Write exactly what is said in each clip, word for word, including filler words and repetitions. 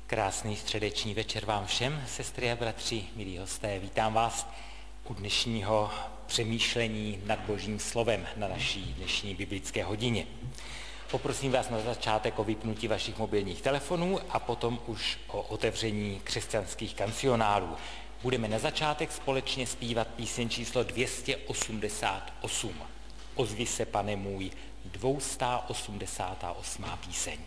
Krásný středeční večer vám všem, sestry a bratři, milí hosté. Vítám vás u dnešního přemýšlení nad Božím slovem na naší dnešní biblické hodině. Poprosím vás na začátek o vypnutí vašich mobilních telefonů a potom už o otevření křesťanských kancionálů. Budeme na začátek společně zpívat píseň číslo dvě stě osmdesát osm. Ozvi se, Pane můj, dvě stě osmdesátá osmá píseň.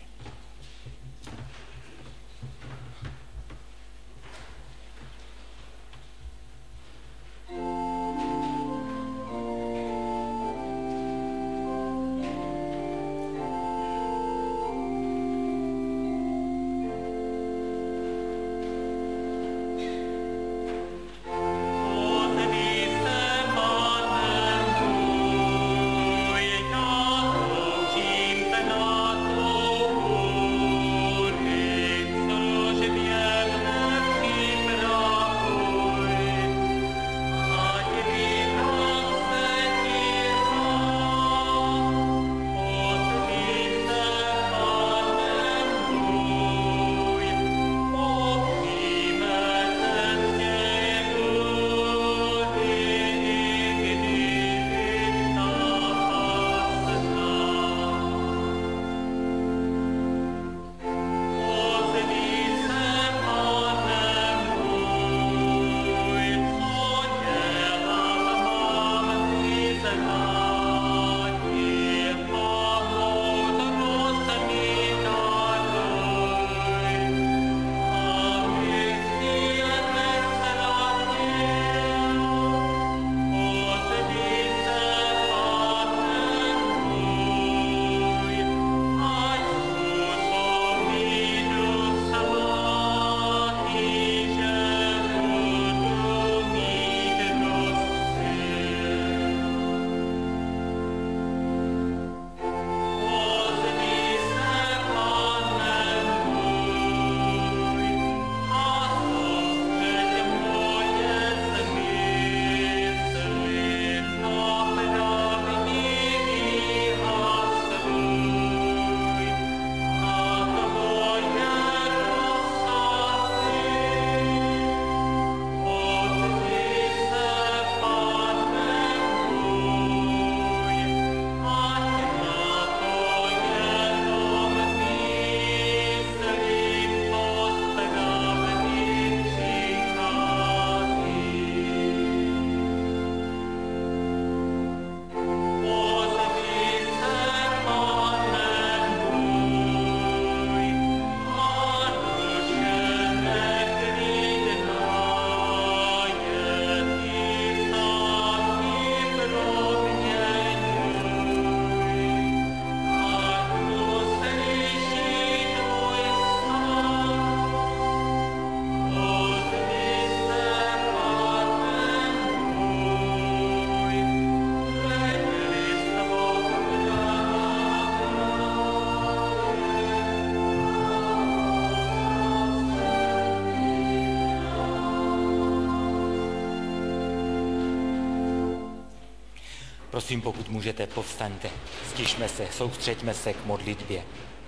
Prosím, pokud můžete, povstaňte, stišme se, soustřeďme se k modlitbě.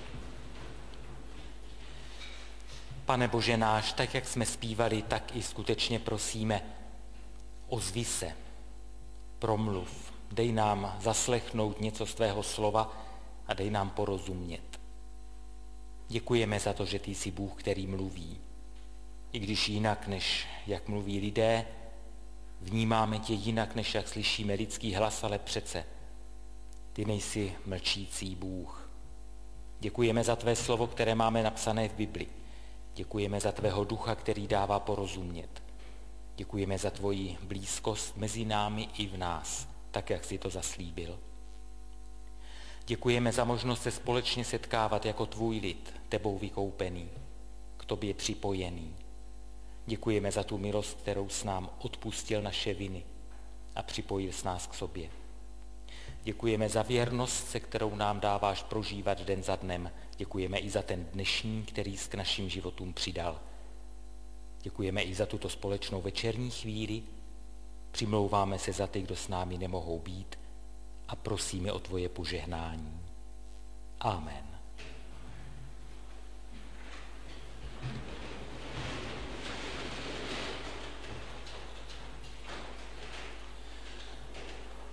Pane Bože náš, tak jak jsme zpívali, tak i skutečně prosíme, ozvi se, promluv, dej nám zaslechnout něco z tvého slova a dej nám porozumět. Děkujeme za to, že ty jsi Bůh, který mluví. I když jinak, než jak mluví lidé, vnímáme tě jinak, než jak slyšíme lidský hlas, ale přece ty nejsi mlčící Bůh. Děkujeme za tvé slovo, které máme napsané v Bibli. Děkujeme za tvého ducha, který dává porozumět. Děkujeme za tvoji blízkost mezi námi i v nás, tak jak jsi to zaslíbil. Děkujeme za možnost se společně setkávat jako tvůj lid, tebou vykoupený, k tobě připojený. Děkujeme za tu milost, kterou s nám odpustil naše viny a připojil s nás k sobě. Děkujeme za věrnost, se kterou nám dáváš prožívat den za dnem. Děkujeme i za ten dnešní, který jsi k našim životům přidal. Děkujeme i za tuto společnou večerní chvíli. Přimlouváme se za ty, kdo s námi nemohou být a prosíme o tvoje požehnání. Amen.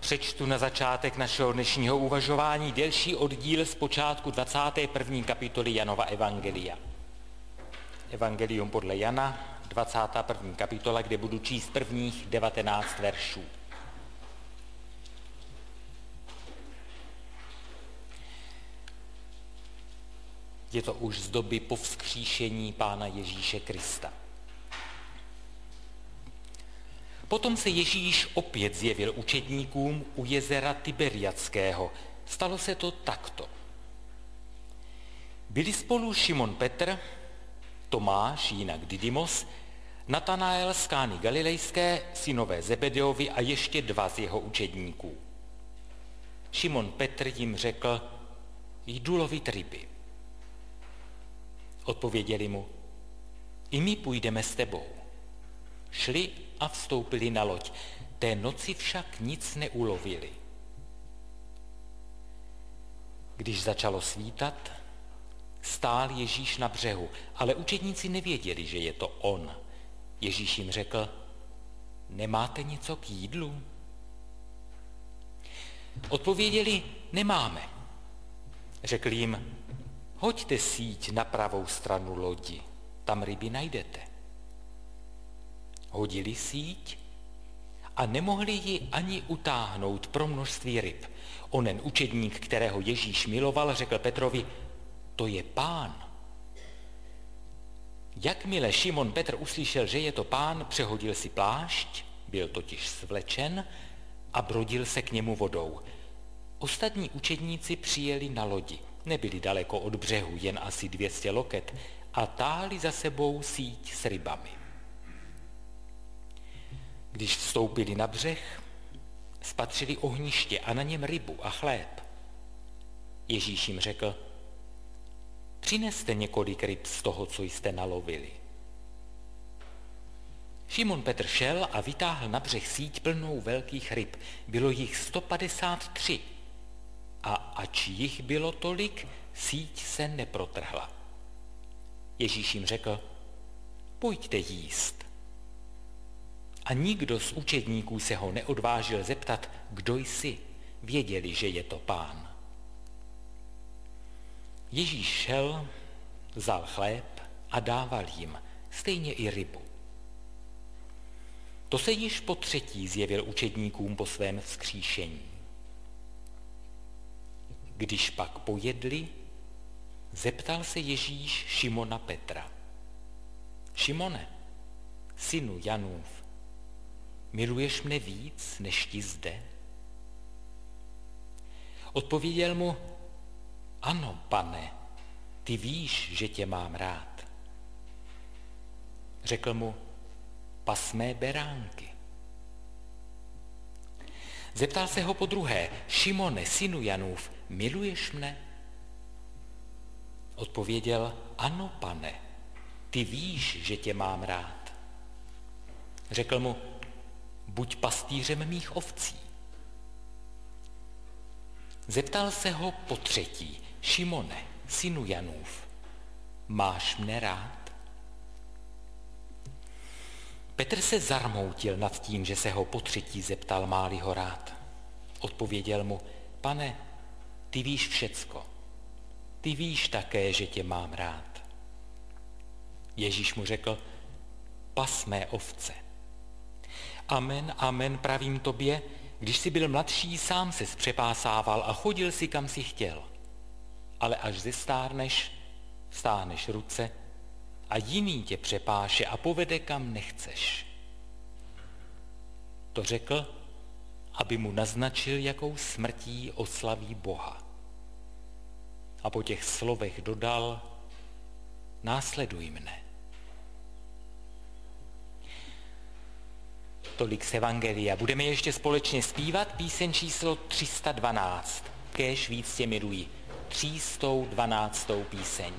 Přečtu na začátek našeho dnešního uvažování delší oddíl z počátku dvacáté první kapitoly Janova evangelia. Evangelium podle Jana, dvacátá první kapitola, kde budu číst prvních devatenáct veršů. Je to už z doby po vzkříšení Pána Ježíše Krista. Potom se Ježíš opět zjevil učedníkům u jezera Tiberiadského. Stalo se to takto. Byli spolu Šimon Petr, Tomáš, jinak Didymos, Natanael z Kány Galilejské, synové Zebedeovi a ještě dva z jeho učedníků. Šimon Petr jim řekl, jdu lovit ryby. Odpověděli mu, i my půjdeme s tebou. Šli a vstoupili na loď. Té noci však nic neulovili. Když začalo svítat, stál Ježíš na břehu, ale učedníci nevěděli, že je to on. Ježíš jim řekl, nemáte něco k jídlu? Odpověděli, nemáme. Řekl jim, hoďte síť na pravou stranu lodi, tam ryby najdete. Hodili síť a nemohli ji ani utáhnout pro množství ryb. Onen učedník, kterého Ježíš miloval, řekl Petrovi, to je Pán. Jakmile Šimon Petr uslyšel, že je to Pán, přehodil si plášť, byl totiž svlečen a brodil se k němu vodou. Ostatní učedníci přijeli na lodi. Nebyli daleko od břehu, jen asi dvě stě loket a táhli za sebou síť s rybami. Když vstoupili na břeh, spatřili ohniště a na něm rybu a chléb. Ježíš jim řekl, přineste několik ryb z toho, co jste nalovili. Šimon Petr šel a vytáhl na břeh síť plnou velkých ryb. Bylo jich sto padesát tři. A ač jich bylo tolik, síť se neprotrhla. Ježíš jim řekl, pojďte jíst. A nikdo z učedníků se ho neodvážil zeptat, kdo jsi. Věděli, že je to Pán. Ježíš šel, vzal chléb a dával jim, stejně i rybu. To se již po třetí zjevil učedníkům po svém vzkříšení. Když pak pojedli, zeptal se Ježíš Šimona Petra. Šimone, synu Janův, miluješ mne víc, než ti zde? Odpověděl mu, ano, Pane, ty víš, že tě mám rád. Řekl mu, pas mé beránky. Zeptal se ho podruhé, Šimone, synu Janův, miluješ mne? Odpověděl, ano, Pane, ty víš, že tě mám rád. Řekl mu, buď pastýřem mých ovcí. Zeptal se ho po třetí, Šimone, synu Janův, máš mne rád? Petr se zarmoutil nad tím, že se ho po třetí zeptal, má-li ho rád. Odpověděl mu, Pane, ty víš všecko. Ty víš také, že tě mám rád. Ježíš mu řekl, pas mé ovce. Amen, amen, pravím tobě, když jsi byl mladší, sám se zpřepásával a chodil si, kam si chtěl. Ale až zestárneš, stáhneš ruce a jiný tě přepáše a povede, kam nechceš. To řekl, aby mu naznačil, jakou smrtí oslaví Boha. A po těch slovech dodal, následuj mne. Tolik z Evangelia. Budeme ještě společně zpívat píseň číslo tři sta dvanáct. Kéž víc tě miluji. tři sta dvanáctou píseň.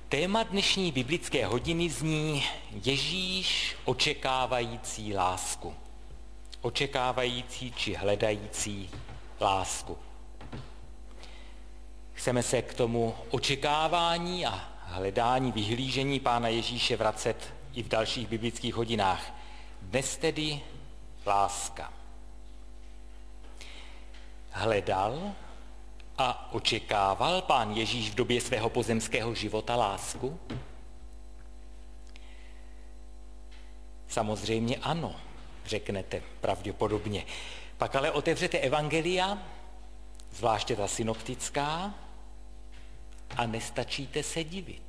Téma dnešní biblické hodiny zní Ježíš očekávající lásku. Očekávající či hledající lásku. Chceme se k tomu očekávání a hledání, vyhlížení Pána Ježíše vracet i v dalších biblických hodinách. Dnes tedy láska. Hledal a očekával Pán Ježíš v době svého pozemského života lásku? Samozřejmě ano, řeknete pravděpodobně. Pak ale otevřete evangelia, zvláště ta synoptická, a nestačíte se divit.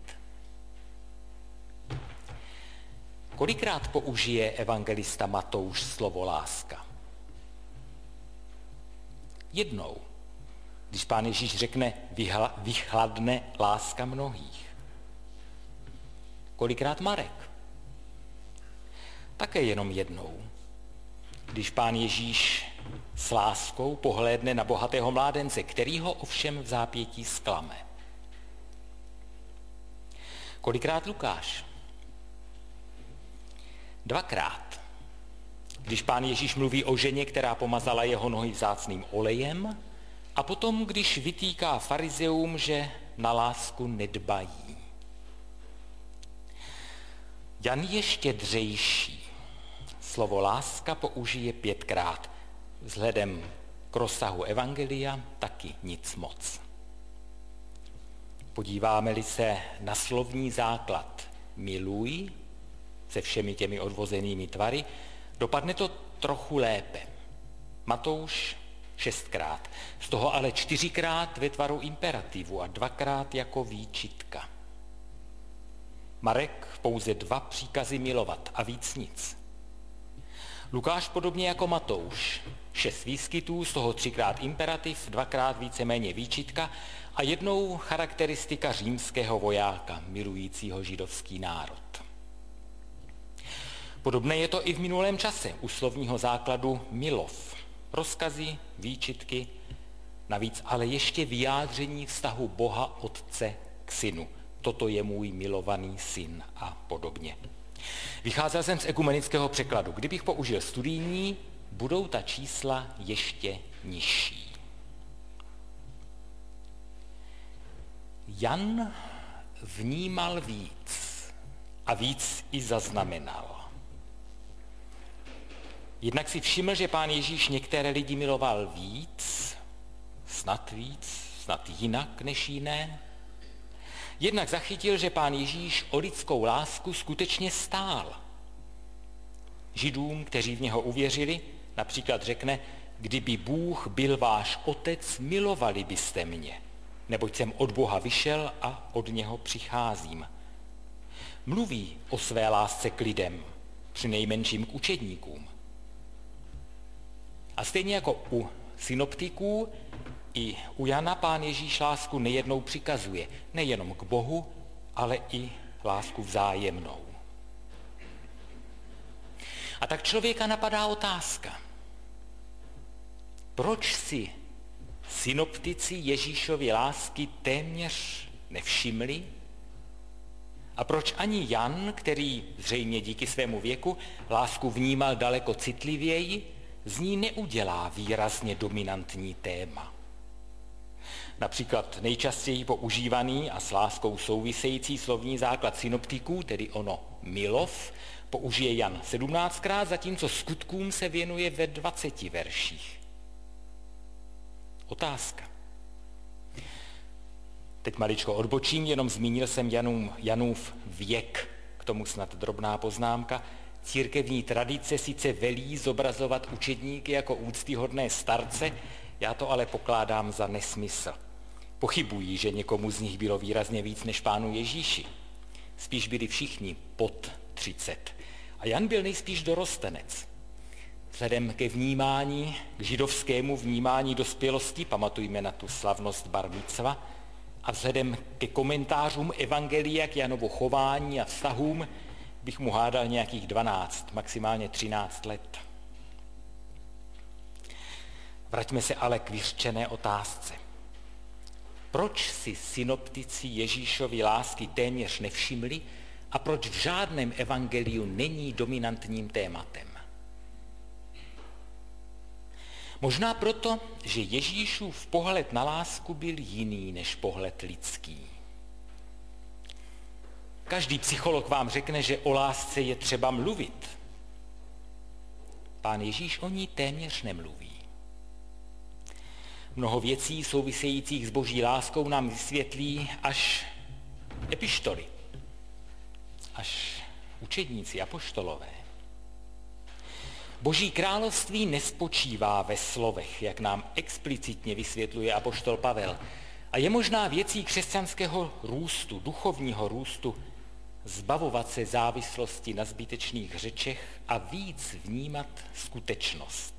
Kolikrát použije evangelista Matouš slovo láska? Jednou, když Pán Ježíš řekne, vyhla, vychladne láska mnohých. Kolikrát Marek? Také jenom jednou, když Pán Ježíš s láskou pohlédne na bohatého mládence, který ho ovšem v zápětí zklame. Kolikrát Lukáš? Dvakrát, když Pán Ježíš mluví o ženě, která pomazala jeho nohy vzácným olejem, a potom, když vytýká farizeům, že na lásku nedbají. Jan je štědřejší. Slovo láska použije pětkrát. Vzhledem k rozsahu evangelia taky nic moc. Podíváme-li se na slovní základ miluj se všemi těmi odvozenými tvary, dopadne to trochu lépe. Matouš šestkrát, z toho ale čtyřikrát ve tvaru imperativu a dvakrát jako výčitka. Marek pouze dva příkazy milovat a víc nic. Lukáš podobně jako Matouš, šest výskytů, z toho třikrát imperativ, dvakrát víceméně výčitka a jednou charakteristika římského vojáka, milujícího židovský národ. Podobné je to i v minulém čase, u slovního základu milov. Rozkazy, výčitky, navíc ale ještě vyjádření vztahu Boha Otce k synu. Toto je můj milovaný syn a podobně. Vycházel jsem z ekumenického překladu. Kdybych použil studijní, budou ta čísla ještě nižší. Jan vnímal víc a víc i zaznamenal. Jednak si všiml, že Pán Ježíš některé lidi miloval víc, snad víc, snad jinak než jiné. Jednak zachytil, že Pán Ježíš o lidskou lásku skutečně stál. Židům, kteří v něho uvěřili, například řekne, kdyby Bůh byl váš otec, milovali byste mě, neboť jsem od Boha vyšel a od něho přicházím. Mluví o své lásce k lidem, přinejmenším k učedníkům. A stejně jako u synoptiků, i u Jana Pán Ježíš lásku nejednou přikazuje, nejenom k Bohu, ale i lásku vzájemnou. A tak člověka napadá otázka. Proč si synoptici Ježíšovy lásky téměř nevšimli? A proč ani Jan, který zřejmě díky svému věku lásku vnímal daleko citlivěji, z ní neudělá výrazně dominantní téma? Například nejčastěji používaný a s láskou související slovní základ synoptiků, tedy ono milov, použije Jan sedmnáctkrát, zatímco skutkům se věnuje ve dvaceti verších. Otázka. Teď maličko odbočím, jenom zmínil jsem Janům, Janův věk, k tomu snad drobná poznámka. Církevní tradice sice velí zobrazovat učedníky jako úctyhodné starce, já to ale pokládám za nesmysl. Pochybuji, že někomu z nich bylo výrazně víc než Pánu Ježíši. Spíš byli všichni pod třicet. A Jan byl nejspíš dorostenec. Vzhledem ke vnímání, k židovskému vnímání dospělosti, pamatujme na tu slavnost bar micva, a vzhledem ke komentářům evangelia k Janovu chování a vztahům, bych mu hádal nějakých dvanáct, maximálně třináct let. Vraťme se ale k vyřčené otázce. Proč si synoptici Ježíšovy lásky téměř nevšimli a proč v žádném evangeliu není dominantním tématem? Možná proto, že Ježíšův pohled na lásku byl jiný než pohled lidský. Každý psycholog vám řekne, že o lásce je třeba mluvit. Pán Ježíš o ní téměř nemluví. Mnoho věcí souvisejících s boží láskou nám vysvětlí až epištoly, až učedníci, apoštolové. Boží království nespočívá ve slovech, jak nám explicitně vysvětluje apoštol Pavel. A je možná věcí křesťanského růstu, duchovního růstu, zbavovat se závislosti na zbytečných řečech a víc vnímat skutečnost.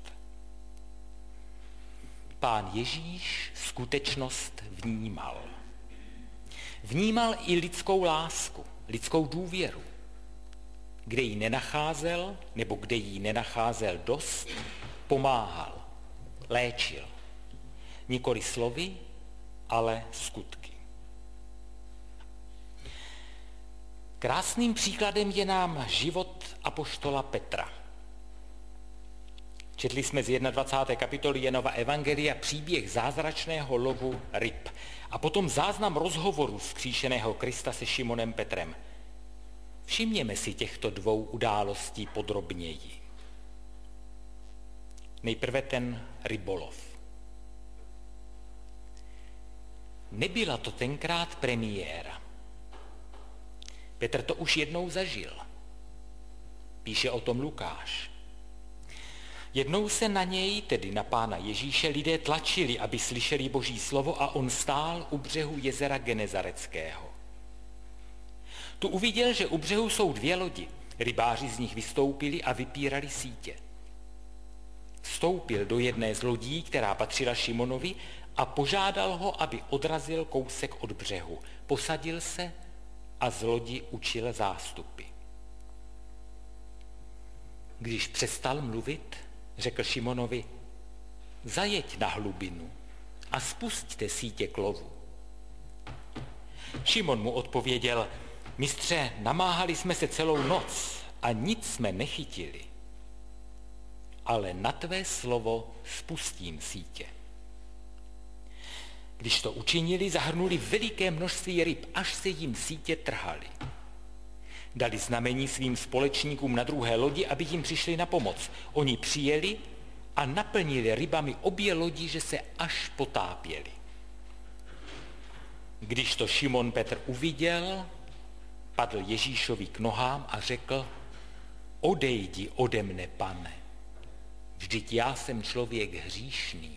Pán Ježíš skutečnost vnímal. Vnímal i lidskou lásku, lidskou důvěru. Kde ji nenacházel, nebo kde ji nenacházel dost, pomáhal, léčil. Nikoli slovy, ale skutky. Krásným příkladem je nám život apoštola Petra. Četli jsme z dvacáté první kapitoly Janova evangelia příběh zázračného lovu ryb a potom záznam rozhovoru vzkříšeného Krista se Šimonem Petrem. Všimněme si těchto dvou událostí podrobněji. Nejprve ten rybolov. Nebyla to tenkrát premiéra. Petr to už jednou zažil. Píše o tom Lukáš. Jednou se na něj, tedy na Pána Ježíše, lidé tlačili, aby slyšeli Boží slovo a on stál u břehu jezera Genezareckého. Tu uviděl, že u břehu jsou dvě lodi. Rybáři z nich vystoupili a vypírali sítě. Vstoupil do jedné z lodí, která patřila Šimonovi, a požádal ho, aby odrazil kousek od břehu. Posadil se a z lodi učil zástupy. Když přestal mluvit, řekl Šimonovi: zajeď na hlubinu a spusťte sítě k lovu. Šimon mu odpověděl: mistře, namáhali jsme se celou noc a nic jsme nechytili, ale na tvé slovo spustím sítě. Když to učinili, zahrnuli veliké množství ryb, až se jim sítě trhaly. Dali znamení svým společníkům na druhé lodi, aby jim přišli na pomoc. Oni přijeli a naplnili rybami obě lodi, že se až potápěli. Když to Šimon Petr uviděl, padl Ježíšovi k nohám a řekl: odejdi ode mne, Pane, vždyť já jsem člověk hříšný.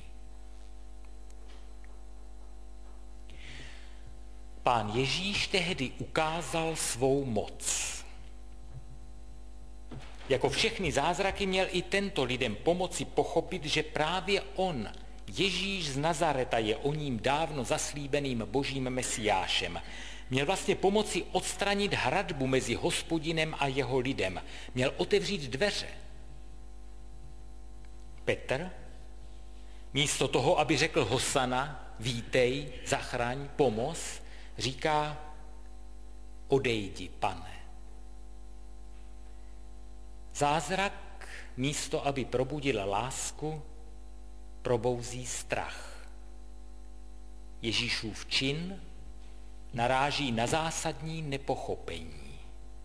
Pán Ježíš tehdy ukázal svou moc. Jako všechny zázraky měl i tento lidem pomoci pochopit, že právě on, Ježíš z Nazareta, je o ním dávno zaslíbeným božím mesiášem. Měl vlastně pomoci odstranit hradbu mezi Hospodinem a jeho lidem. Měl otevřít dveře. Petr, místo toho, aby řekl Hosana, vítej, zachraň, pomoz, říká: odejdi, Pane. Zázrak, místo aby probudil lásku, probouzí strach. Ježíšův čin naráží na zásadní nepochopení.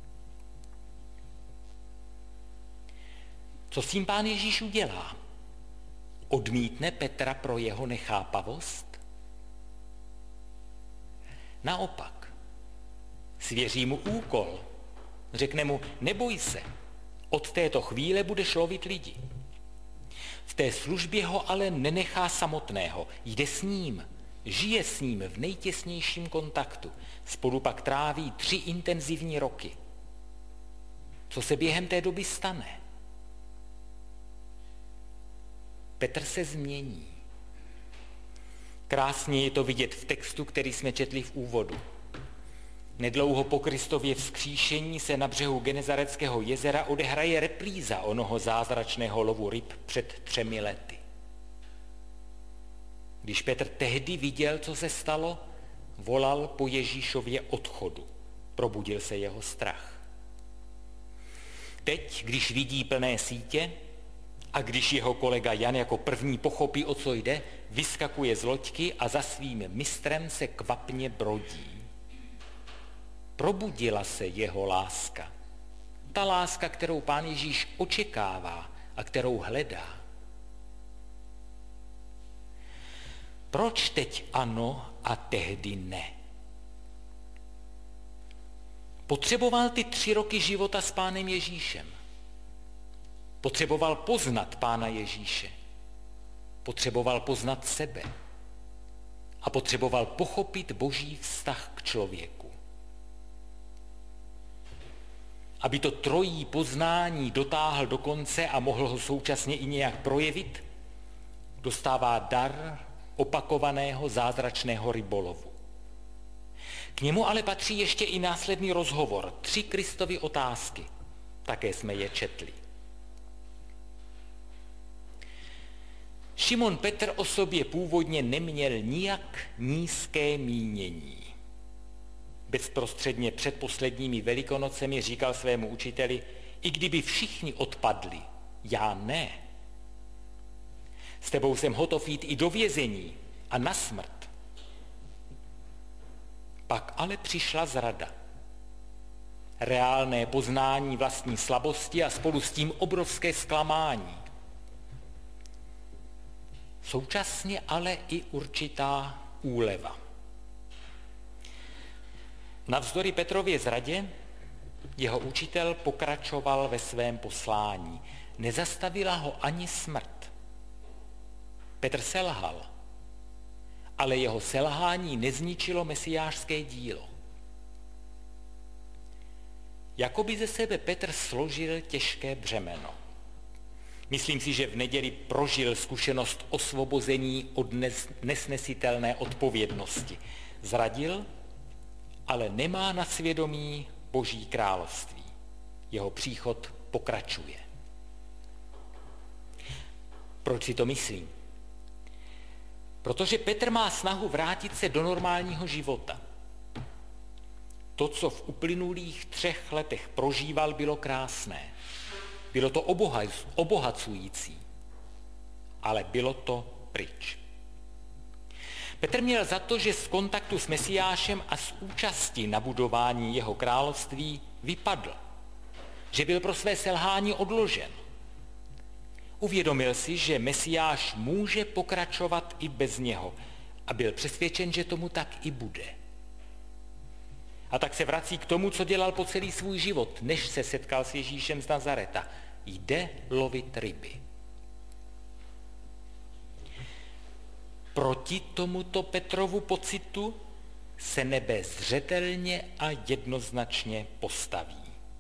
Co s tím Pán Ježíš udělá? Odmítne Petra pro jeho nechápavost? Naopak, svěří mu úkol. Řekne mu: neboj se, od této chvíle budeš lovit lidi. V té službě ho ale nenechá samotného. Jde s ním, žije s ním v nejtěsnějším kontaktu. Spolu pak tráví tři intenzivní roky. Co se během té doby stane? Petr se změní. Krásně je to vidět v textu, který jsme četli v úvodu. Nedlouho po Kristově vzkříšení se na břehu Genezareckého jezera odehraje repríza onoho zázračného lovu ryb před třemi lety. Když Petr tehdy viděl, co se stalo, volal po Ježíšově odchodu. Probudil se jeho strach. Teď, když vidí plné sítě a když jeho kolega Jan jako první pochopí, o co jde, vyskakuje z loďky a za svým mistrem se kvapně brodí. Probudila se jeho láska. Ta láska, kterou Pán Ježíš očekává a kterou hledá. Proč teď ano a tehdy ne? Potřeboval ty tři roky života s Pánem Ježíšem. Potřeboval poznat Pána Ježíše. Potřeboval poznat sebe. A potřeboval pochopit Boží vztah k člověku. Aby to trojí poznání dotáhl do konce a mohl ho současně i nějak projevit, dostává dar opakovaného zázračného rybolovu. K němu ale patří ještě i následný rozhovor, tři Kristovy otázky. Také jsme je četli. Šimon Petr o sobě původně neměl nijak nízké mínění. Bezprostředně před posledními Velikonocemi říkal svému učiteli, i kdyby všichni odpadli, já ne. S tebou jsem hotov jít i do vězení a na smrt. Pak ale přišla zrada. Reálné poznání vlastní slabosti a spolu s tím obrovské zklamání. Současně ale i určitá úleva. Navzdory Petrově zradě jeho učitel pokračoval ve svém poslání. Nezastavila ho ani smrt. Petr selhal, ale jeho selhání nezničilo mesiášské dílo. Jakoby ze sebe Petr složil těžké břemeno. Myslím si, že v neděli prožil zkušenost osvobození od nesnesitelné odpovědnosti. Zradil, ale nemá na svědomí Boží království. Jeho příchod pokračuje. Proč si to myslím? Protože Petr má snahu vrátit se do normálního života. To, co v uplynulých třech letech prožíval, bylo krásné. Bylo to obohacující, ale bylo to pryč. Petr měl za to, že z kontaktu s Mesiášem a z účasti na budování jeho království vypadl, že byl pro své selhání odložen. Uvědomil si, že Mesiáš může pokračovat i bez něho a byl přesvědčen, že tomu tak i bude. A tak se vrací k tomu, co dělal po celý svůj život, než se setkal s Ježíšem z Nazareta. Jde lovit ryby. Proti tomuto Petrovu pocitu se nebe zřetelně a jednoznačně postaví.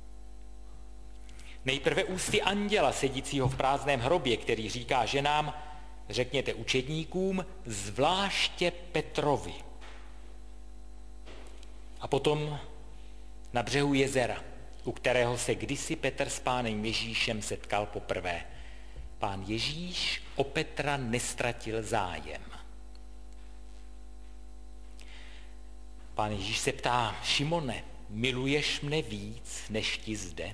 Nejprve ústy anděla sedícího v prázdném hrobě, který říká ženám, řekněte učedníkům, zvláště Petrovi. A potom na břehu jezera, u kterého se kdysi Petr s Pánem Ježíšem setkal poprvé. Pán Ježíš o Petra nestratil zájem. Pán Ježíš se ptá, Šimone, miluješ mne víc, než ti zde?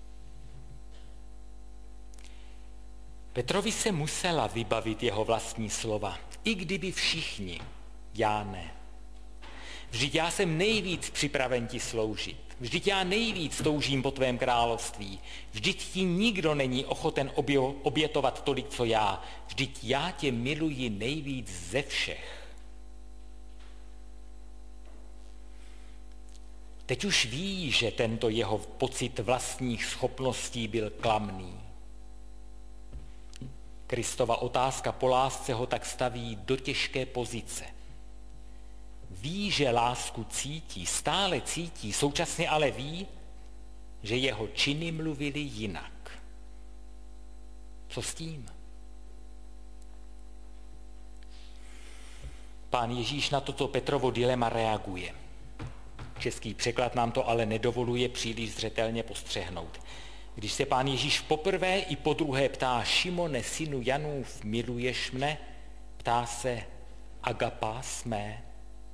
Petrovi se musela vybavit jeho vlastní slova, i kdyby všichni, já ne. Vždyť já jsem nejvíc připraven ti sloužit. Vždyť já nejvíc toužím po tvém království. Vždyť ti nikdo není ochoten obětovat tolik, co já. Vždyť já tě miluji nejvíc ze všech. Teď už ví, že tento jeho pocit vlastních schopností byl klamný. Kristova otázka po lásce ho tak staví do těžké pozice. Ví, že lásku cítí, stále cítí, současně ale ví, že jeho činy mluvily jinak. Co s tím? Pán Ježíš na toto Petrovo dilema reaguje. Český překlad nám to ale nedovoluje příliš zřetelně postřehnout. Když se Pán Ježíš poprvé i podruhé ptá, Šimone, synu Janův, miluješ mne? Ptá se, agapa jsme?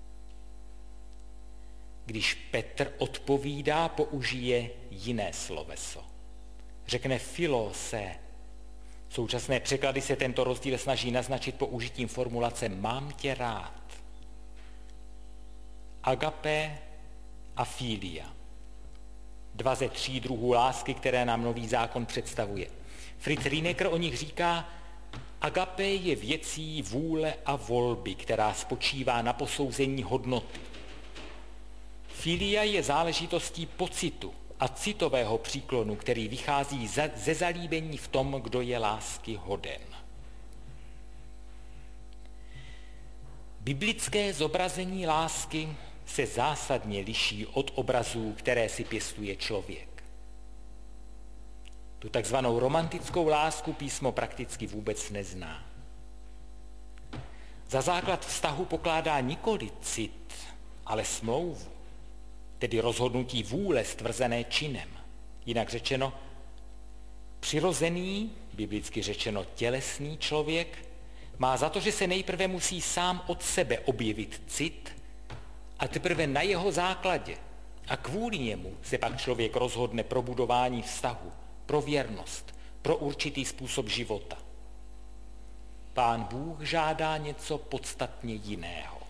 Když Petr odpovídá, použije jiné sloveso. Řekne filose. V současné překlady se tento rozdíl snaží naznačit použitím formulace mám tě rád. Agape a filia. Dva ze tří druhů lásky, které nám Nový zákon představuje. Fritz Rienecker o nich říká, agape je věcí vůle a volby, která spočívá na posouzení hodnoty. Filia je záležitostí pocitu a citového příklonu, který vychází ze zalíbení v tom, kdo je lásky hoden. Biblické zobrazení lásky se zásadně liší od obrazů, které si pěstuje člověk. Tu takzvanou romantickou lásku písmo prakticky vůbec nezná. Za základ vztahu pokládá nikoli cit, ale smlouvu, tedy rozhodnutí vůle stvrzené činem. Jinak řečeno, přirozený, biblicky řečeno tělesný člověk, má za to, že se nejprve musí sám od sebe objevit cit a teprve na jeho základě a kvůli němu se pak člověk rozhodne pro budování vztahu, pro věrnost, pro určitý způsob života. Pán Bůh žádá něco podstatně jiného.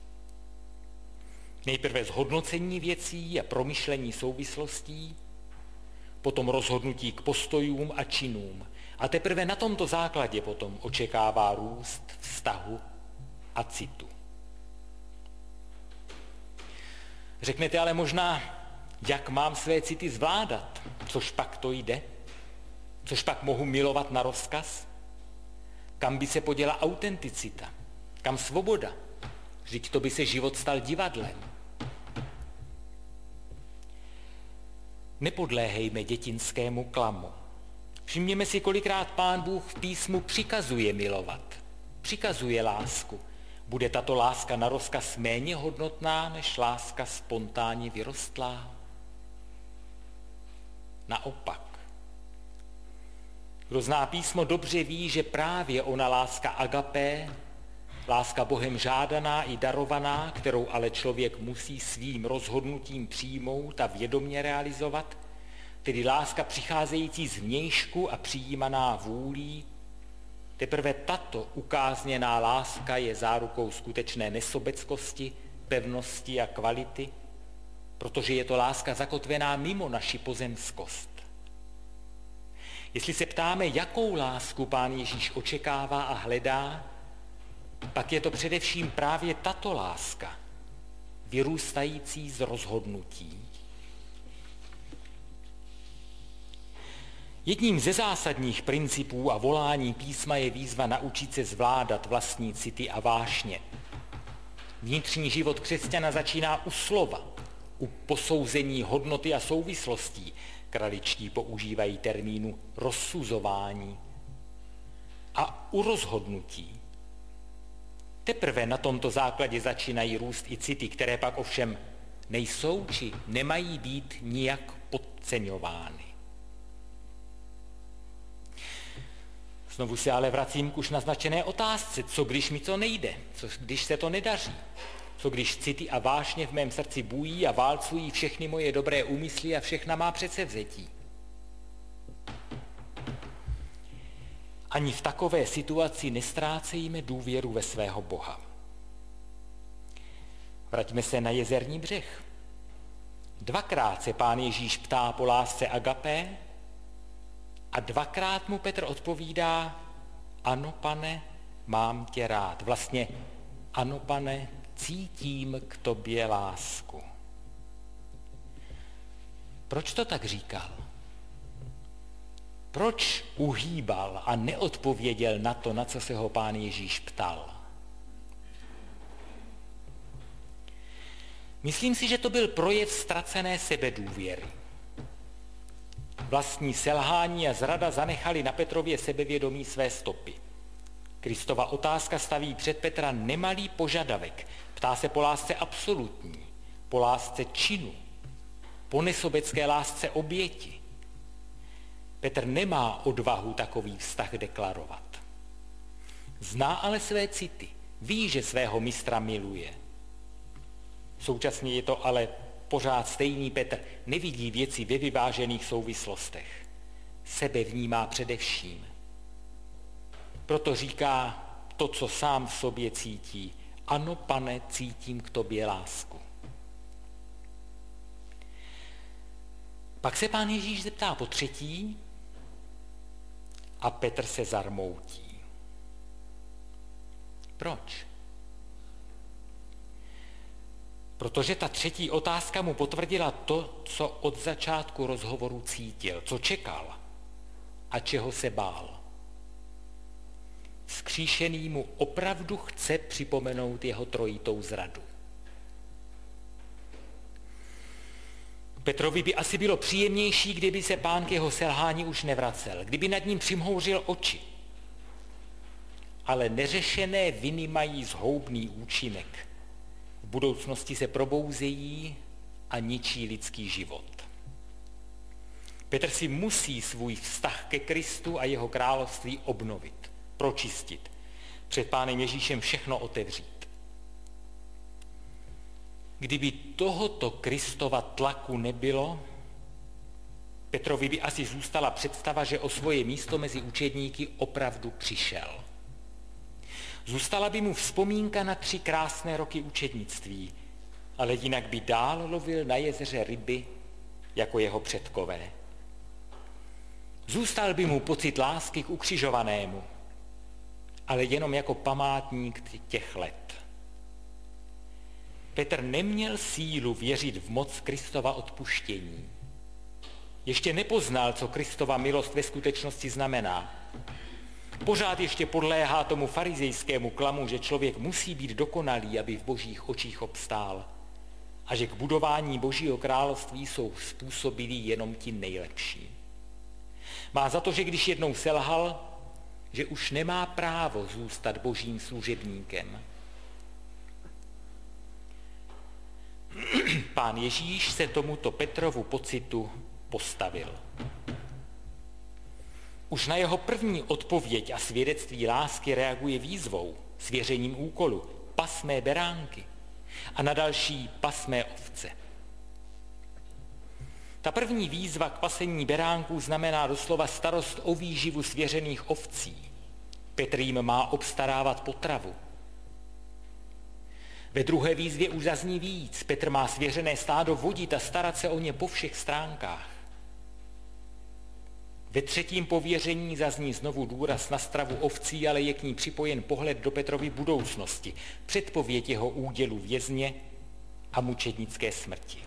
Nejprve zhodnocení věcí a promyšlení souvislostí, potom rozhodnutí k postojům a činům a teprve na tomto základě potom očekává růst vztahu a citu. Řeknete ale možná, jak mám své city zvládat, což pak to jde, což pak mohu milovat na rozkaz, kam by se poděla autenticita, kam svoboda, vždyť to by se život stal divadlem. Nepodléhejme dětinskému klamu. Všimněme si, kolikrát Pán Bůh v písmu přikazuje milovat, přikazuje lásku. Bude tato láska na rozkaz méně hodnotná než láska spontánně vyrostlá? Naopak. Kdo zná písmo, dobře ví, že právě ona láska agapé, láska Bohem žádaná i darovaná, kterou ale člověk musí svým rozhodnutím přijmout a vědomě realizovat, tedy láska přicházející z vnějšku a přijímaná vůlí, teprve tato ukázněná láska je zárukou skutečné nesobeckosti, pevnosti a kvality, protože je to láska zakotvená mimo naši pozemskost. Jestli se ptáme, jakou lásku Pán Ježíš očekává a hledá, pak je to především právě tato láska, vyrůstající z rozhodnutí. Jedním ze zásadních principů a volání písma je výzva naučit se zvládat vlastní city a vášně. Vnitřní život křesťana začíná u slova, u posouzení hodnoty a souvislostí. Kraličtí používají termínu rozsuzování. A u rozhodnutí. Teprve na tomto základě začínají růst i city, které pak ovšem nejsou či nemají být nijak podceňovány. Znovu se ale vracím k už naznačené otázce, co když mi to nejde, co když se to nedaří, co když city a vášně v mém srdci bují a válcují všechny moje dobré úmysly a všechna má předsevzetí. Ani v takové situaci nestrácejme důvěru ve svého Boha. Vraťme se na Jezerní břeh. Dvakrát se Pán Ježíš ptá po lásce agapé a dvakrát mu Petr odpovídá, ano, Pane, mám tě rád. Vlastně, ano, Pane, cítím k tobě lásku. Proč to tak říkal? Proč uhýbal a neodpověděl na to, na co se ho Pán Ježíš ptal? Myslím si, že to byl projev ztracené sebedůvěry. Vlastní selhání a zrada zanechali na Petrově sebevědomí své stopy. Kristova otázka staví před Petra nemalý požadavek. Ptá se po lásce absolutní, po lásce činu, po nesobecké lásce oběti. Petr nemá odvahu takový vztah deklarovat. Zná ale své city, Ví, že svého mistra miluje. Současně je to ale pořád stejný Petr. Nevidí věci ve vyvážených souvislostech. Sebe vnímá především. Proto říká to, co sám v sobě cítí. Ano, Pane, cítím k tobě lásku. Pak se Pán Ježíš zeptá po třetí a Petr se zarmoutí. Proč? Protože ta třetí otázka mu potvrdila to, co od začátku rozhovoru cítil, co čekal a čeho se bál. Vzkříšený mu opravdu chce připomenout jeho trojitou zradu. Petrovi by asi bylo příjemnější, kdyby se Pán k jeho selhání už nevracel, kdyby nad ním přimhouřil oči. Ale neřešené viny mají zhoubný účinek. V budoucnosti se probouzejí a ničí lidský život. Petr si musí svůj vztah ke Kristu a jeho království obnovit, pročistit, před Pánem Ježíšem všechno otevřít. Kdyby tohoto Kristova tlaku nebylo, Petrovi by asi zůstala představa, že o svoje místo mezi učedníky opravdu přišel. Zůstala by mu vzpomínka na tři krásné roky učednictví, ale jinak by dál lovil na jezeře ryby jako jeho předkové. Zůstal by mu pocit lásky k ukřižovanému, ale jenom jako památník těch let. Petr neměl sílu věřit v moc Kristova odpuštění. Ještě nepoznal, co Kristova milost ve skutečnosti znamená. Pořád ještě podléhá tomu farizejskému klamu, že člověk musí být dokonalý, aby v božích očích obstál, a že k budování Božího království jsou způsobilí jenom ti nejlepší. Má za to, že když jednou selhal, že už nemá právo zůstat božím služebníkem. Pán Ježíš se tomuto Petrovu pocitu postavil. Už na jeho první odpověď a svědectví lásky reaguje výzvou, svěřením úkolu, pas mé beránky, a na další pas mé ovce. Ta první výzva k pasení beránků znamená doslova starost o výživu svěřených ovcí. Petr jim má obstarávat potravu. Ve druhé výzvě už zazní víc. Petr má svěřené stádo vodit a starat se o ně po všech stránkách. Ve třetím pověření zazní znovu důraz na stravu ovcí, ale je k ní připojen pohled do Petrovy budoucnosti, předpověď jeho údělu vězně a mučednické smrti.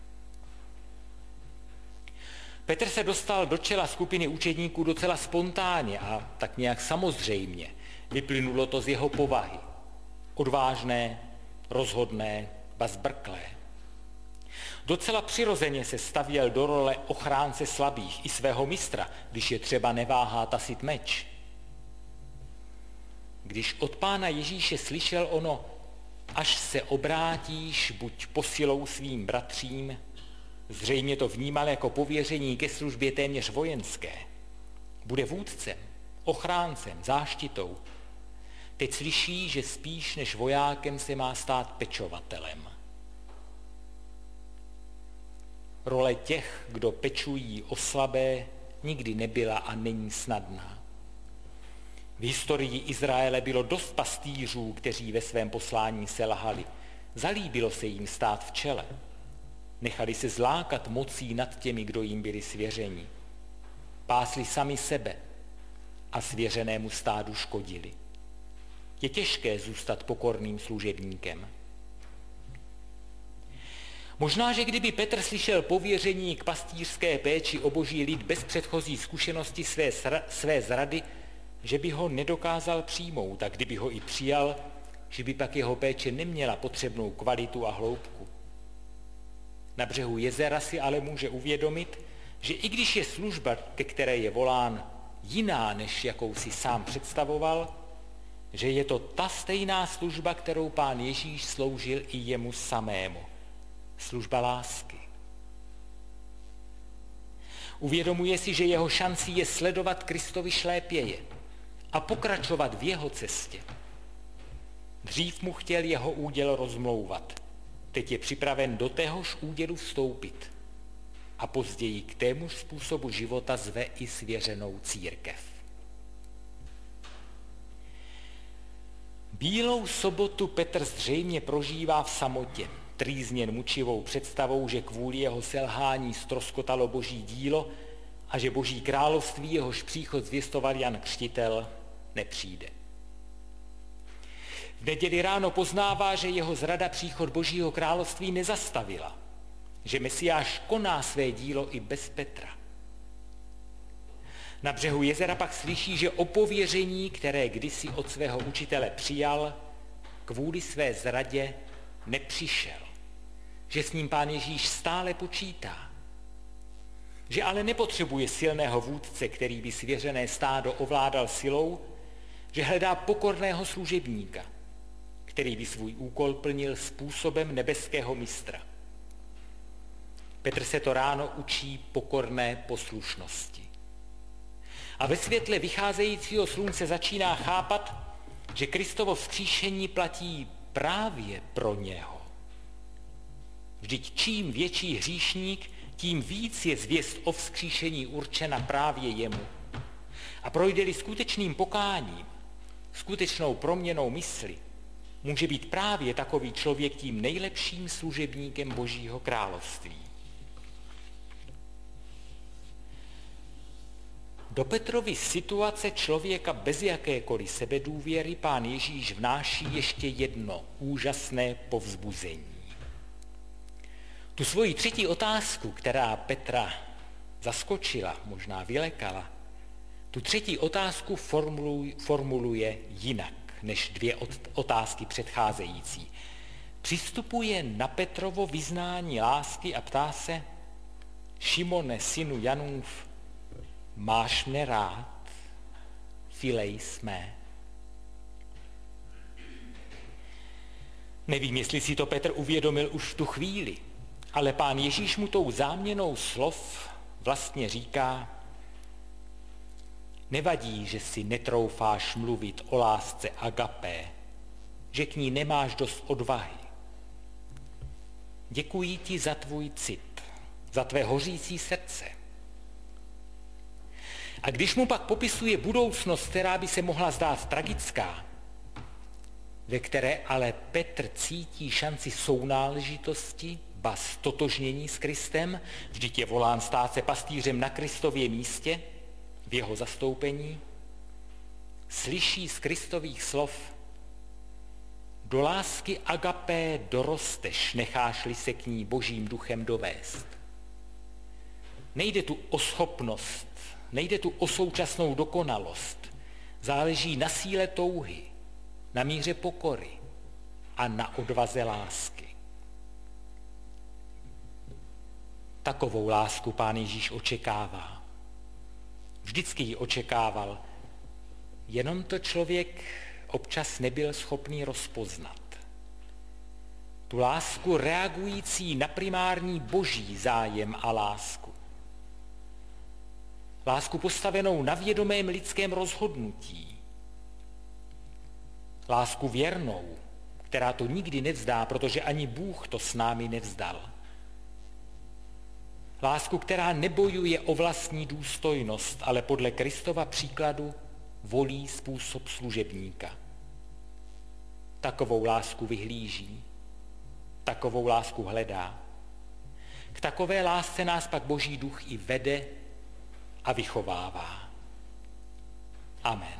Petr se dostal do čela skupiny učedníků docela spontánně a tak nějak samozřejmě. Vyplynulo to z jeho povahy. Odvážné, rozhodné, ba zbrklé. Docela přirozeně se stavěl do role ochránce slabých i svého mistra, když je třeba neváhá tasit meč. Když od Pána Ježíše slyšel ono, až se obrátíš, buď posilou svým bratřím, zřejmě to vnímal jako pověření ke službě téměř vojenské. Bude vůdcem, ochráncem, záštitou. Teď slyší, že spíš než vojákem se má stát pečovatelem. Role těch, kdo pečují o slabé, nikdy nebyla a není snadná. V historii Izraele bylo dost pastýřů, kteří ve svém poslání selhali. Zalíbilo se jim stát v čele. Nechali se zlákat mocí nad těmi, kdo jim byli svěřeni. Pásli sami sebe a svěřenému stádu škodili. Je těžké zůstat pokorným služebníkem. Možná, že kdyby Petr slyšel pověření k pastýřské péči o boží lid bez předchozí zkušenosti své, své zrady, že by ho nedokázal přijmout, a kdyby ho i přijal, že by pak jeho péče neměla potřebnou kvalitu a hloubku. Na břehu jezera si ale může uvědomit, že i když je služba, ke které je volán, jiná, než jakou si sám představoval, že je to ta stejná služba, kterou Pán Ježíš sloužil i jemu samému. Služba lásky. Uvědomuje si, že jeho šancí je sledovat Kristovi šlépěje a pokračovat v jeho cestě. Dřív mu chtěl jeho úděl rozmlouvat, teď je připraven do téhož údělu vstoupit a později k témuž způsobu života zve i svěřenou církev. Bílou sobotu Petr zřejmě prožívá v samotě, trýzněn mučivou představou, že kvůli jeho selhání ztroskotalo boží dílo a že boží království, jehož příchod zvěstoval Jan Křtitel, nepřijde. V neděli ráno poznává, že jeho zrada příchod božího království nezastavila, že Mesiáš koná své dílo i bez Petra. Na břehu jezera pak slyší, že o pověření, které kdysi od svého učitele přijal, kvůli své zradě nepřišel, že s ním Pán Ježíš stále počítá, že ale nepotřebuje silného vůdce, který by svěřené stádo ovládal silou, že hledá pokorného služebníka, který by svůj úkol plnil způsobem nebeského mistra. Petr se to ráno učí pokorné poslušnosti. A ve světle vycházejícího slunce začíná chápat, že Kristovo vzkříšení platí právě pro něho. Vždyť čím větší hříšník, tím víc je zvěst o vzkříšení určena právě jemu. A projde-li skutečným pokáním, skutečnou proměnou mysli, může být právě takový člověk tím nejlepším služebníkem Božího království. Do Petrovy situace člověka bez jakékoliv sebedůvěry Pán Ježíš vnáší ještě jedno úžasné povzbuzení. Tu svoji třetí otázku, která Petra zaskočila, možná vylekala, tu třetí otázku formuluje jinak než dvě otázky předcházející. Přistupuje na Petrovo vyznání lásky a ptá se: Šimone, synu Janův, máš mne rád? Filej jsme. Nevím, jestli si to Petr uvědomil už v tu chvíli, ale Pán Ježíš mu tou záměnou slov vlastně říká: nevadí, že si netroufáš mluvit o lásce agapé, že k ní nemáš dost odvahy. Děkuji ti za tvůj cit, za tvé hořící srdce. A když mu pak popisuje budoucnost, která by se mohla zdát tragická, ve které ale Petr cítí šanci sounáležitosti, ba stotožnění s Kristem, vždyť je volán stát se pastýřem na Kristově místě, v jeho zastoupení, slyší z Kristových slov: do lásky agapé dorosteš, necháš-li se k ní Božím duchem dovést. Nejde tu o schopnost, nejde tu o současnou dokonalost, záleží na síle touhy, na míře pokory a na odvaze lásky. Takovou lásku Pán Ježíš očekává. Vždycky ji očekával, jenom to člověk občas nebyl schopný rozpoznat. Tu lásku reagující na primární boží zájem a lásku. Lásku postavenou na vědomém lidském rozhodnutí. Lásku věrnou, která to nikdy nevzdá, protože ani Bůh to s námi nevzdal. Lásku, která nebojuje o vlastní důstojnost, ale podle Kristova příkladu volí způsob služebníka. Takovou lásku vyhlíží, takovou lásku hledá. K takové lásce nás pak Boží duch i vede a vychovává. Amen.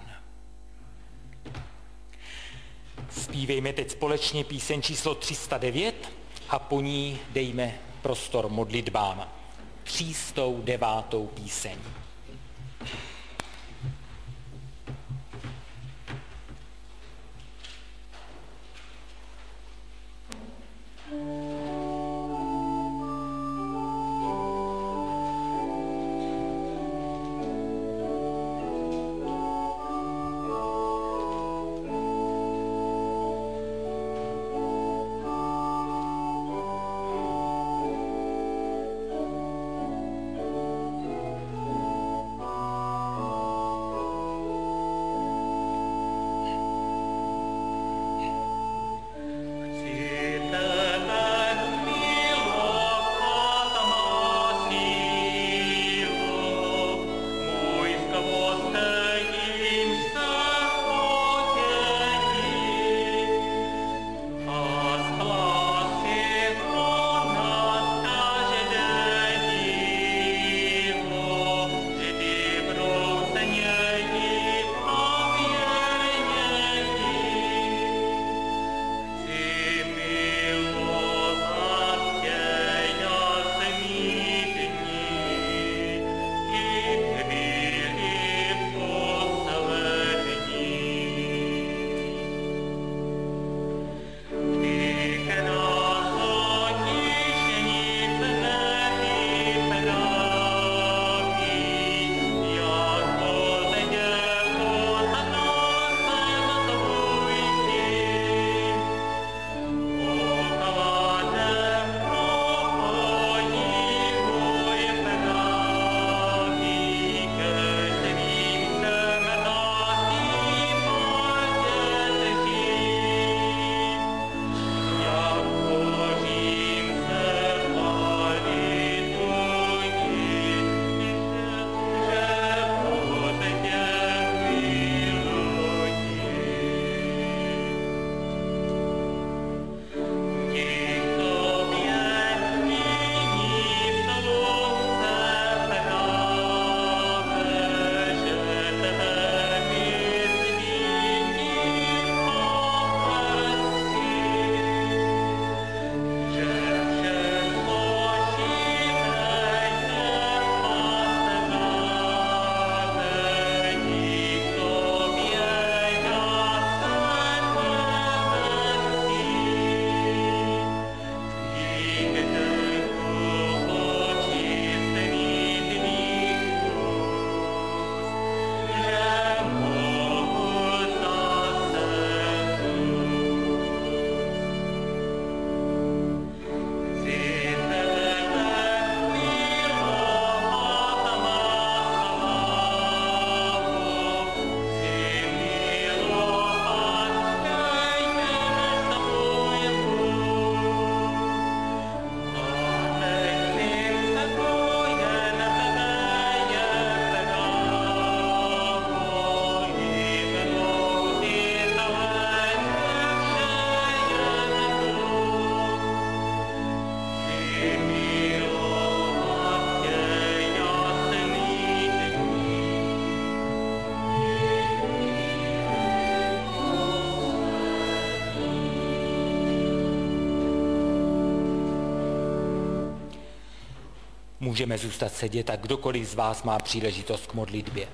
Zpívejme teď společně píseň číslo tři sta devět a po ní dejme prostor modlitbám. Třístou devátou píseň. můžeme zůstat sedět a kdokoliv z vás má příležitost k modlitbě.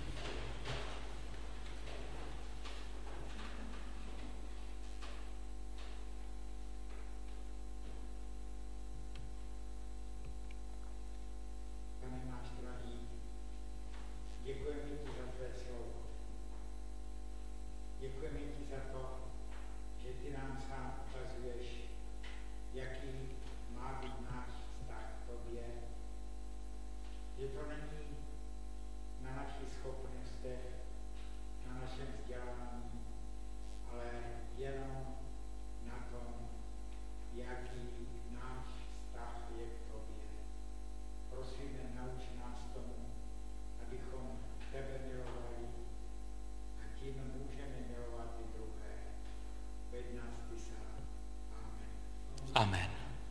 Amen.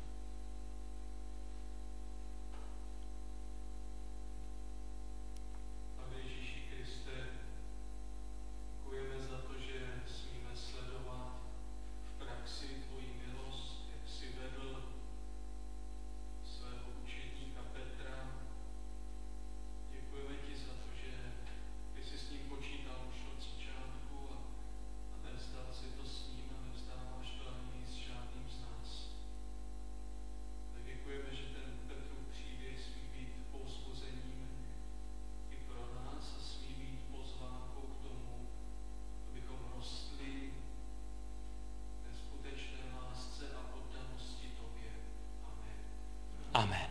Pane Ježíši Kriste, děkujeme za to, že smíme sledovat v praxi tvoji milost, jak jsi vedl svého učedníka Petra. Děkujeme ti za to, že ty jsi s ním počítal už od začátku a, a nevzdal si to s ním a nevzdáváš to ani s žádným z nás. Děkujeme, že ten Petrův příběh smí být povzbuzením i pro nás a smí být pozvánkou k tomu, abychom rostli ve skutečné lásce a oddanosti tobě. Amen. Amen.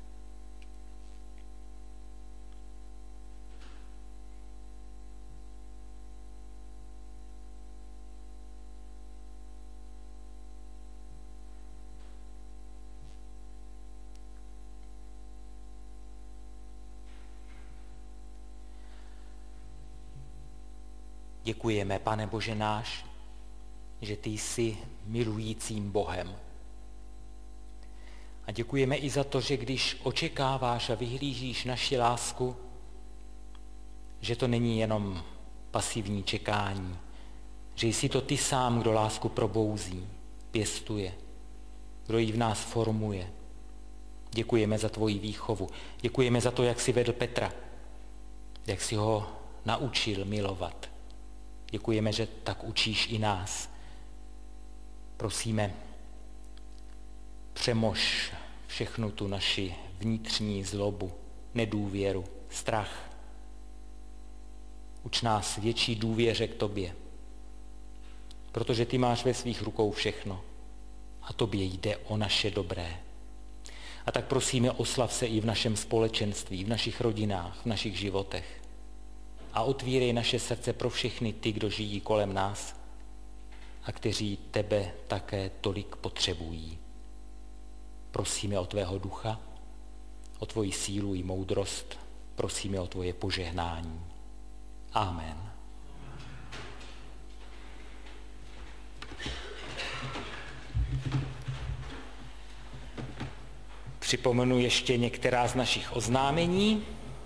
Děkujeme, Pane Bože náš, že ty jsi milujícím Bohem. A děkujeme i za to, že když očekáváš a vyhlížíš naši lásku, že to není jenom pasivní čekání, že jsi to ty sám, kdo lásku probouzí, pěstuje, kdo ji v nás formuje. Děkujeme za tvoji výchovu. Děkujeme za to, jak jsi vedl Petra, jak jsi ho naučil milovat. Děkujeme, že tak učíš i nás. Prosíme, přemož všechnu tu naši vnitřní zlobu, nedůvěru, strach. Uč nás větší důvěře k tobě, protože ty máš ve svých rukou všechno a tobě jde o naše dobré. A tak prosíme, oslav se i v našem společenství, v našich rodinách, v našich životech. A otvírej naše srdce pro všechny ty, kdo žijí kolem nás a kteří tebe také tolik potřebují. Prosíme o tvého ducha, o tvoji sílu i moudrost, prosíme o tvoje požehnání. Amen. Připomenu ještě některá z našich oznámení.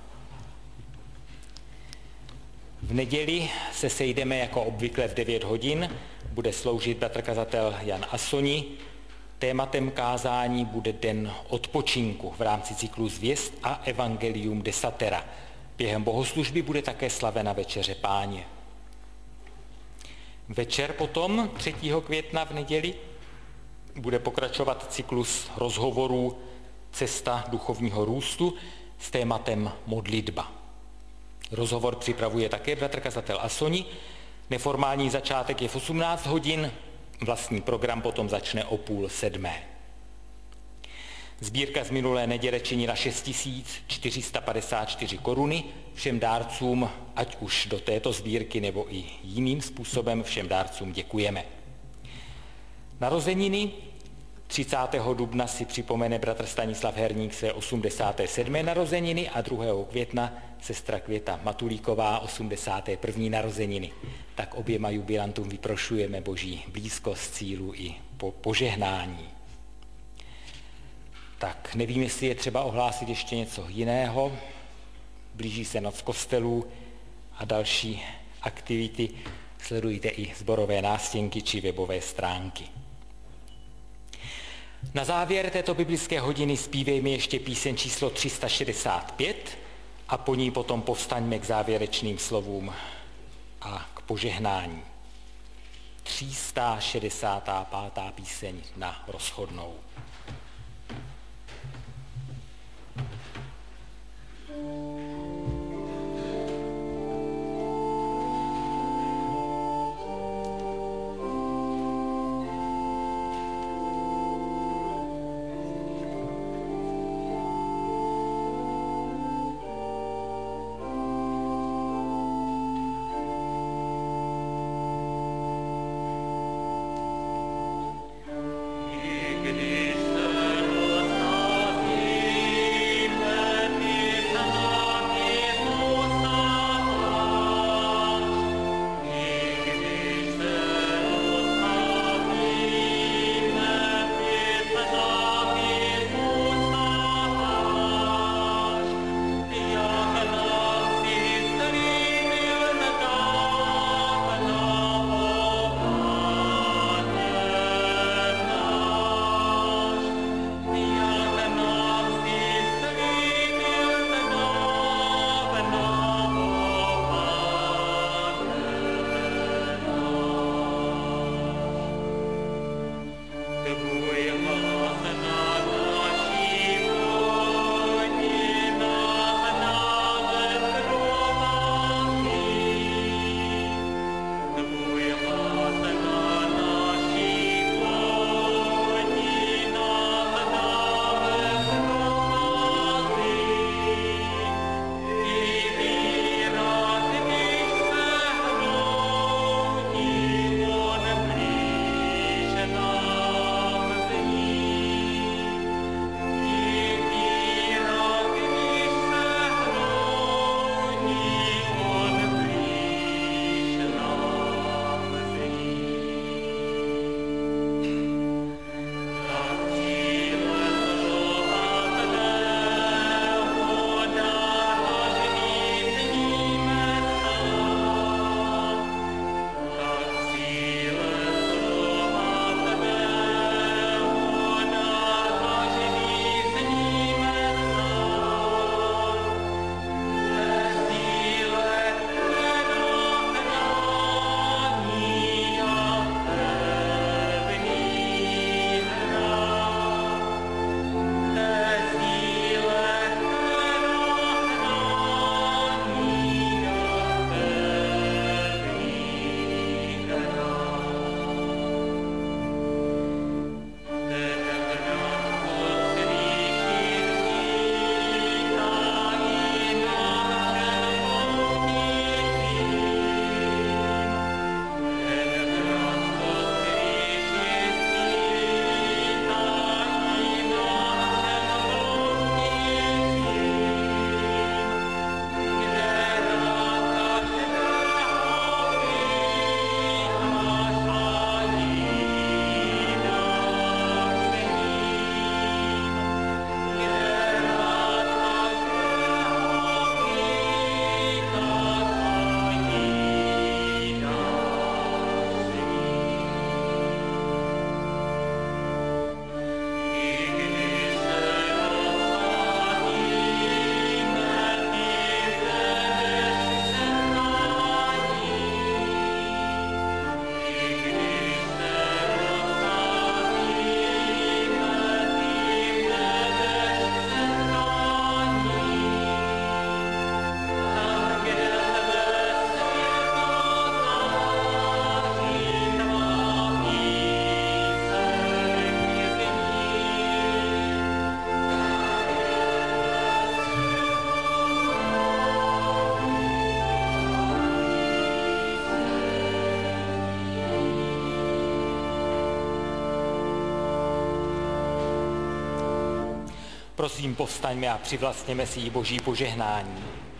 V neděli se sejdeme jako obvykle v devět hodin, bude sloužit bratr kazatel Jan Asoni. Tématem kázání bude den odpočinku v rámci cyklu Zvěst a Evangelium Desatera. Během bohoslužby bude také slavena večeře Páně. Večer potom, třetího května v neděli, bude pokračovat cyklus rozhovorů Cesta duchovního růstu s tématem modlitba. Rozhovor připravuje také bratr kazatel Asoni. Neformální začátek je v osmnáct hodin, vlastní program potom začne o půl sedmé. Sbírka z minulé neděle činila šest tisíc čtyři sta padesát čtyři koruny. Všem dárcům, ať už do této sbírky nebo i jiným způsobem, všem dárcům děkujeme. Narozeniny třicátého dubna si připomene bratr Stanislav Herník své osmdesáté sedmé narozeniny a druhého května sestra Květa Matulíková osmdesáté první narozeniny. Tak oběma jubilantům vyprošujeme boží blízkost, sílu i po požehnání. Tak nevím, jestli je třeba ohlásit ještě něco jiného. Blíží se noc kostelů a další aktivity. Sledujte i sborové nástěnky či webové stránky. Na závěr této biblické hodiny zpívejme ještě píseň číslo tři sta šedesát pět a po ní potom povstaňme k závěrečným slovům a k požehnání. tři sta šedesát pět píseň na rozchodnou. Prosím, povstaňme a přivlastněme si jí Boží požehnání.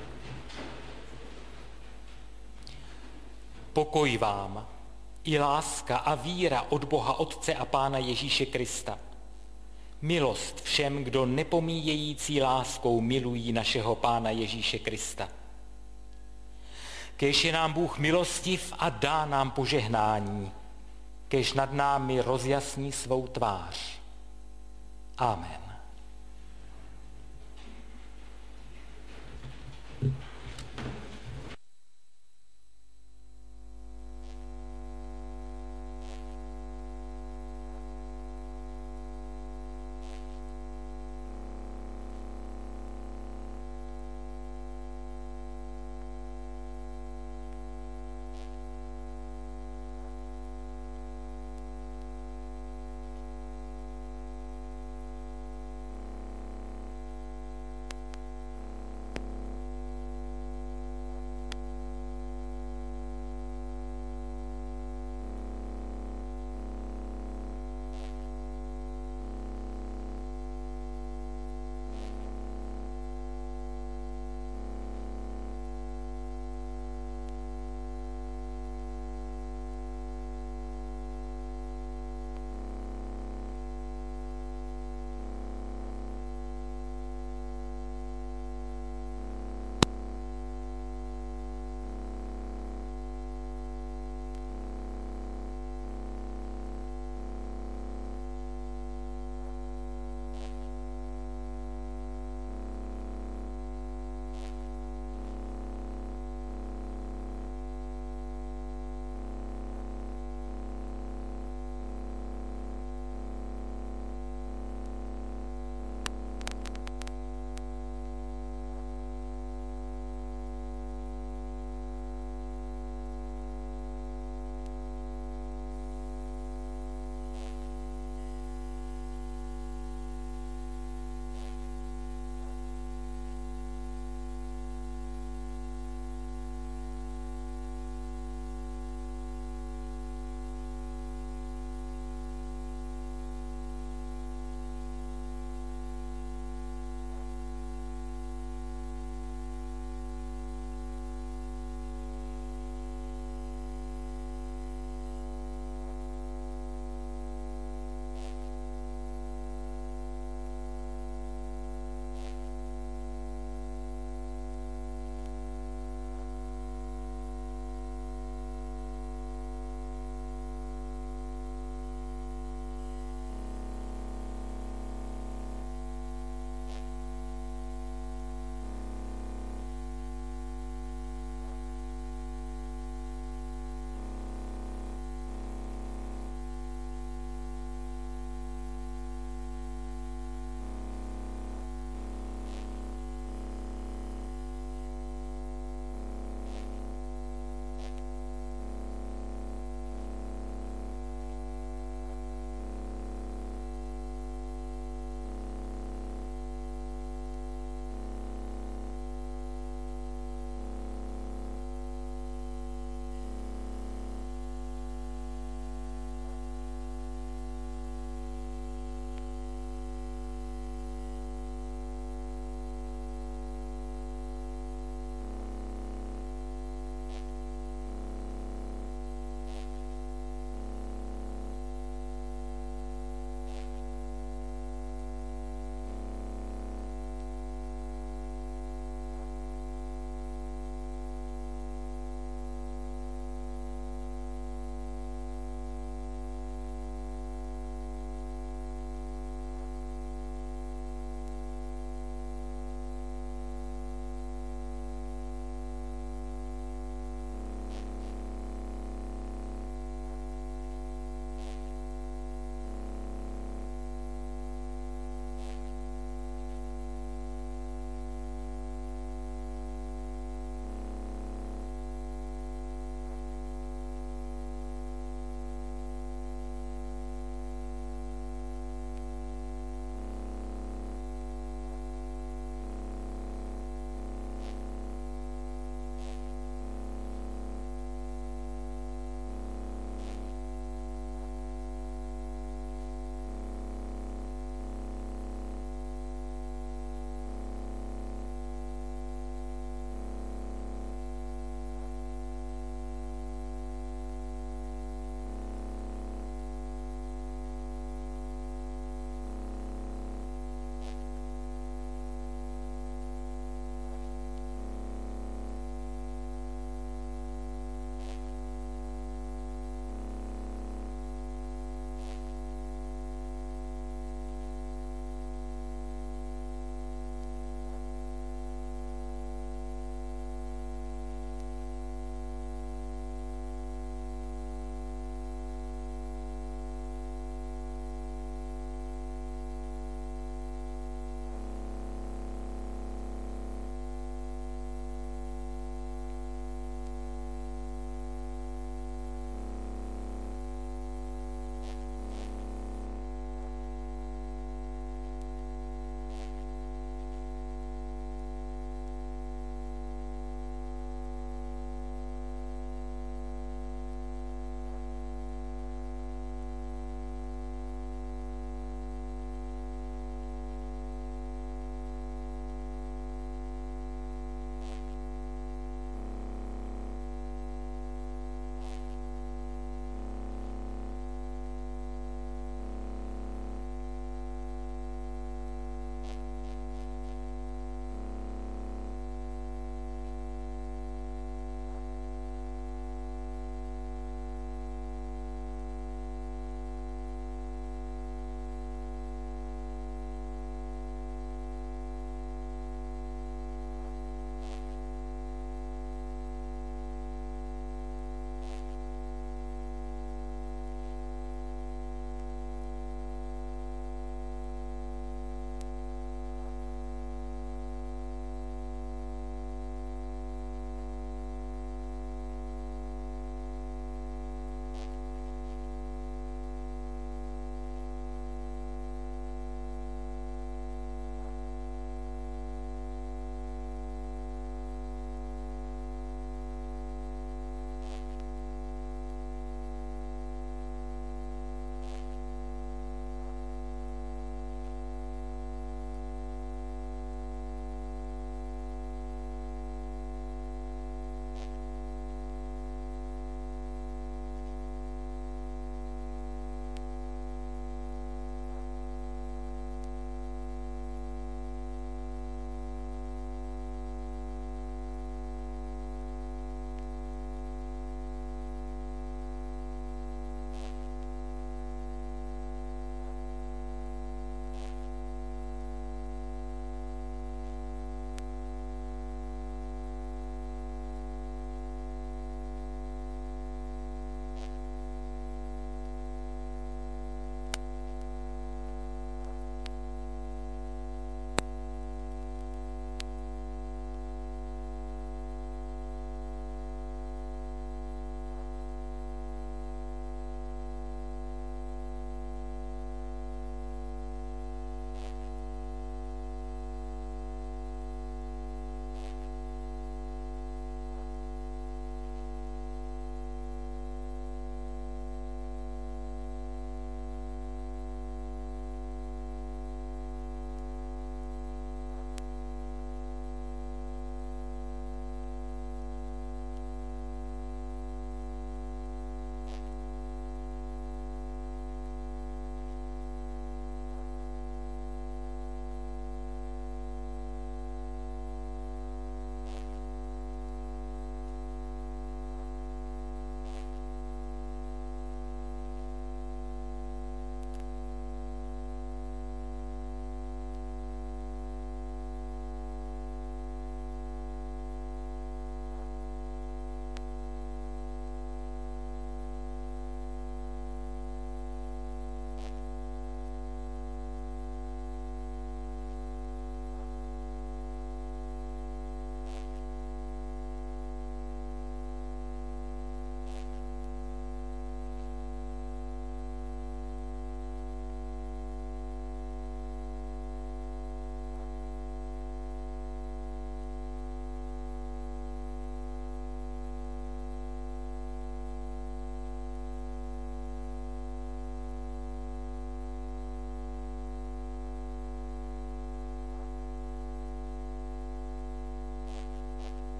Pokoj vám, i láska a víra od Boha Otce a Pána Ježíše Krista. Milost všem, kdo nepomíjející láskou milují našeho Pána Ježíše Krista. Kéž je nám Bůh milostiv a dá nám požehnání, kéž nad námi rozjasní svou tvář. Amen.